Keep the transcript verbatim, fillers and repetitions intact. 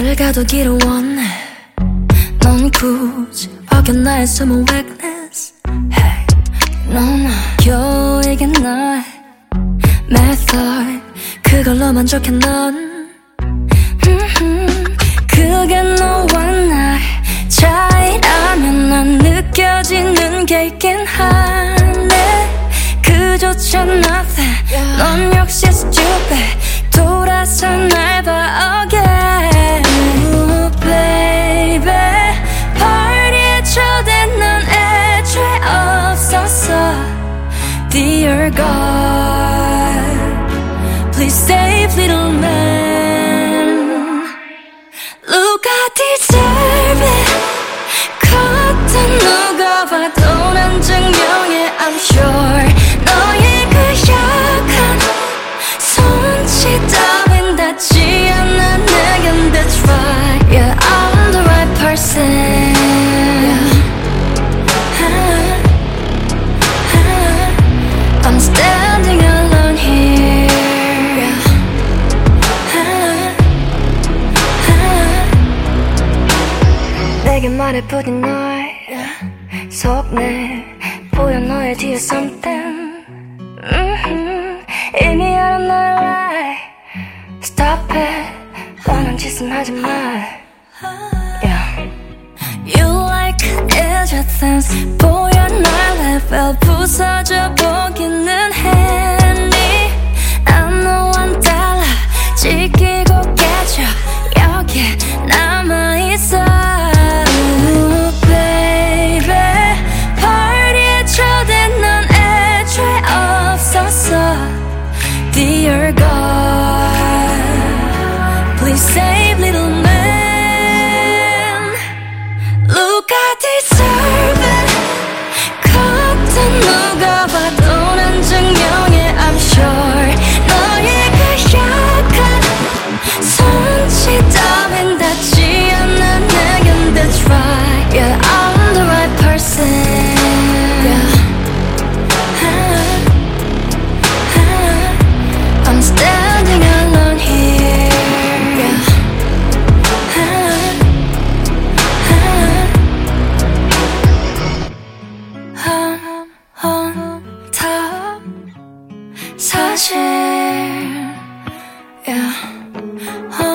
가두기를 원해. 넌 굳이 어긴 나의 숨은 weakness. Hey, 넌 교육이 나의 method. 그걸로 만족해 넌. mm-hmm. 그게 너와 나의 차이라면 난 느껴지는 게 있긴 하네. 그조차 nothing. 넌 역시 stupid. 돌아서 날 봐 again. Ooh, baby. party에 초대는 넌 애초에 없었어. Dear God, please save little man. Look, I deserve it. 겉은 누가 봐도 난 증명해. I'm sure 너의 그 약한 손짓 따윈 닿지 않아 내겐. That's right, yeah, I'm the right person. Yeah. I'm standing alone here. Yeah. 내게 말해보긴 널 속내 보여 너의 뒤에 something. mm-hmm. 이미 알아 너의 lie. Stop it. 뻔한 짓은 하지 마. Yeah. You like it, your dance. 보여 날 level 부서져 보기는 했니. 난 너와 달라. 지키고 깨져 여기 남아있어. Ooh, baby. party에 초대는 넌 애초에 없었어. Dear God, please save little man. Look, I deserve it. 겉은 누가 봐도 난 증명해. I'm sure 너의 그 약한 손짓 따윈 닿지 않아 내겐. That's right, yeah, I'm the right person. Yeah. I'm standing alone here. Yeah. I'm on top 사실. Yeah.